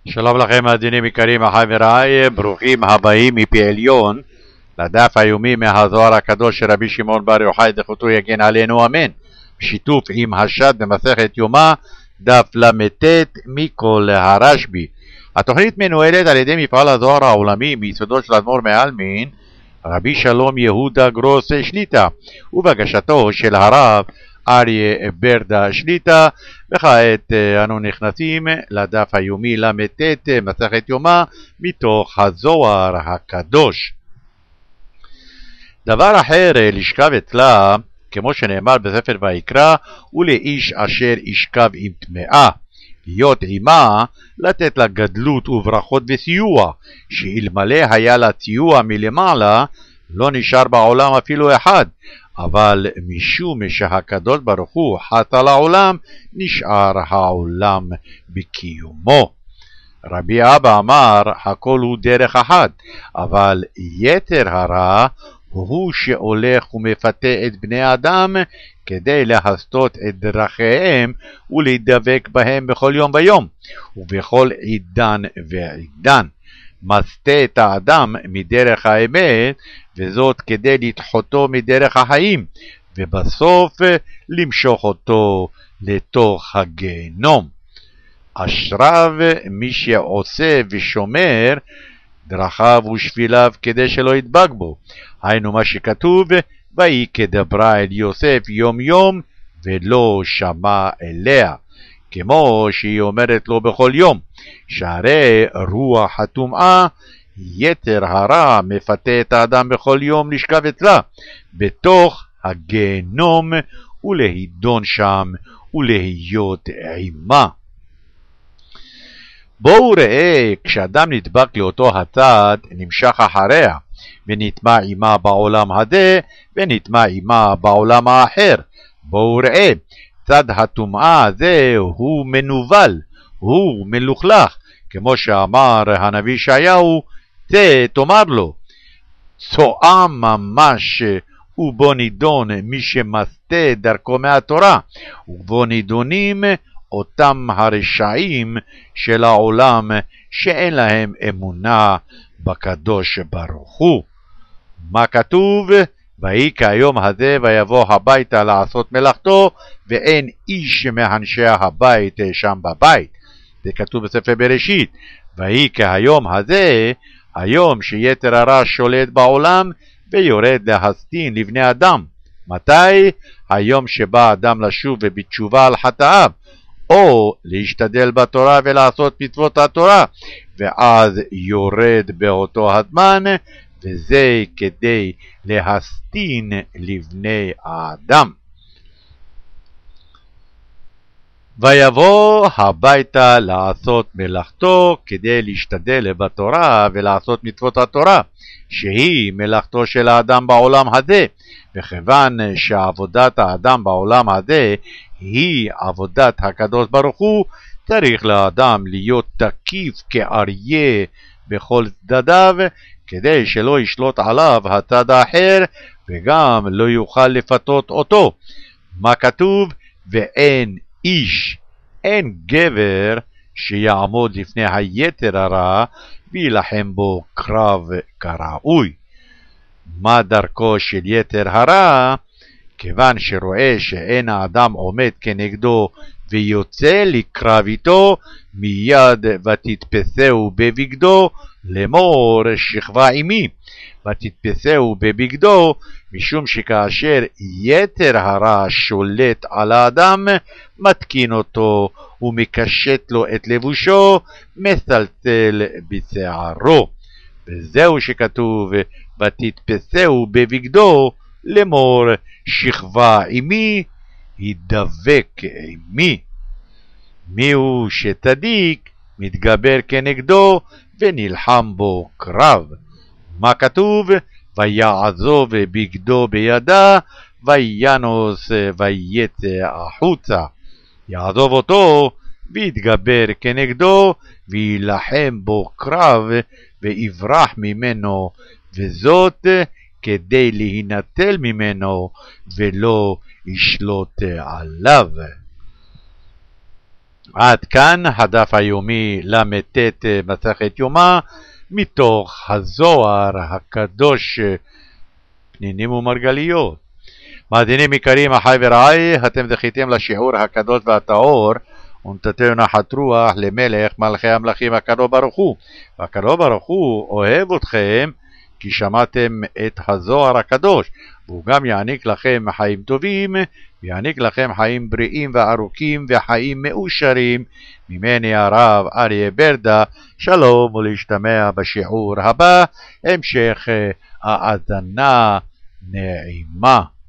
שלום לכם מאזינים יקרים, אחי ורעי, ברוכים הבאים מפי עליון לדף היומי מהזוהר הקדוש של רבי שמעון בר יוחאי זכותו יגן עלינו אמן, בשיתוף עם השד במסכת יומא דף ל"ט מכל הרשב"י. התוכנית מנוהלת על ידי מפעל הזוהר העולמי מיסודו של אדמו"ר מעלמין רבי שלום יהודה גרוס שליט"א ובהגשתו של הרב אריה ברדה שליט"א. וכעת אנו נכנסים לדף היומי ל"ט מסכת יומא מתוך הזוהר הקדוש. דבר אחר לשכב אצלה, כמו שנאמר בספר ויקרא, ולאיש אשר ישכב עם טמאה להיות עמה, לתת לה גדלות וברכות וסיוע, שאלמלא היה לה סיוע מלמעלה לא נשאר בעולם אפילו אחד, אבל משום שהקדוש ברוך הוא חס על העולם, נשאר העולם בקיומו. רבי אבא אמר, הכל הוא דרך אחת, אבל יתר הרע הוא שהולך ומפתה את בני אדם כדי להסתות את דרכיהם ולהידבק בהם בכל יום ויום ובכל עידן ועידן. מסתה את האדם מדרך האמת, וזאת כדי לדחותו מדרך החיים, ובסוף למשוך אותו לתוך הגיהנום. אשריו מי שעושה ושומר דרכיו ושביליו כדי שלא ידבק בו. היינו מה שכתוב, ויהי כדברה אל יוסף יום יום ולא שמע אליה, כמו שהיא אומרת לו בכל יום, שהרי רוח הטומאה יתר הרע מפתה את האדם בכל יום לשכב אצלה בתוך הגיהנום ולהידון שם ולהיות עימה. בואו ראה, כשאדם נדבק לאותו הצד נמשך אחריה ונטמע עימה בעולם הזה ונטמע עימה בעולם האחר. בואו ראה, צד הטומאה הזה הוא מנוול, הוא מלוכלך, כמו שאמר הנביא ישעיהו, צא תאמר לו, צואה ממש, ובו נידון מי שמסתה דרכו מהתורה, ובו נידונים אותם הרשעים של העולם שאין להם אמונה בקדוש ברוך הוא. מה כתוב? ויהי כהיום הזה ויבוא הביתה לעשות מלאכתו, ואין איש מאנשי הבית שם בבית. זה כתוב בספר בראשית. ויהי כהיום הזה, היום שיתר הרע שולט בעולם ויורד להסטין לבני אדם. מתי? היום שבא אדם לשוב ובתשובה על חטאיו, או להשתדל בתורה ולעשות מצוות התורה, ואז יורד באותו הזמן, וזה כדי להסטין לבני האדם. ויבוא הביתה לעשות מלאכתו כדי להשתדל בתורה ולעשות מצוות התורה, שהיא מלאכתו של האדם בעולם הזה, וכיוון שעבודת האדם בעולם הזה היא עבודת הקדוש ברוך הוא, צריך לאדם להיות תקיף כאריה בכל צדדיו, כדי שלא ישלוט עליו הצד האחר וגם לא יוכל לפתות אותו. מה כתוב? ואין איש, אין גבר שיעמוד לפני היתר הרע וילחם בו קרב כראוי. מה דרכו של יתר הרע? כיוון שרואה שאין האדם עומד כנגדו ויוצא לקרב איתו, מיד ותתפסהו בבגדו לאמור שכבה עמי. ותתפסהו בבגדו, משום שכאשר יתר הרע שולט על האדם, מתקין אותו ומקשט לו את לבושו, מסלסל בשערו. וזהו שכתוב ותתפסהו בבגדו לאמור שכבה עמי, ידבק עמי. מיהו שצדיק מתגבר כנגדו ונלחם בו קרב. מה כתוב? ויעזוב בגדו בידה וינוס ויצא החוצה. יעזוב אותו ויתגבר כנגדו וילחם בו קרב ויברח ממנו, וזאת כדי להינטל ממנו ולא ישלוט עליו. עד כאן הדף היומי ל"ט מסכת יומא מתוך הזוהר הקדוש, פנינים ומרגליות. מאזינים יקרים, אחי ורעי, אתם זכיתם לשיעור הקדוש והטהור ונתתנו נחת רוח למלך מלכי המלכים הקדוש ברוך הוא. והקדוש ברוך הוא אוהב אתכם כי שמעתם את הזוהר הקדוש, והוא גם יעניק לכם חיים טובים, ויעניק לכם חיים בריאים וארוכים וחיים מאושרים. ממני הרב אריה ברדה, שלום ולהשתמע בשיעור הבא. המשך האזנה נעימה.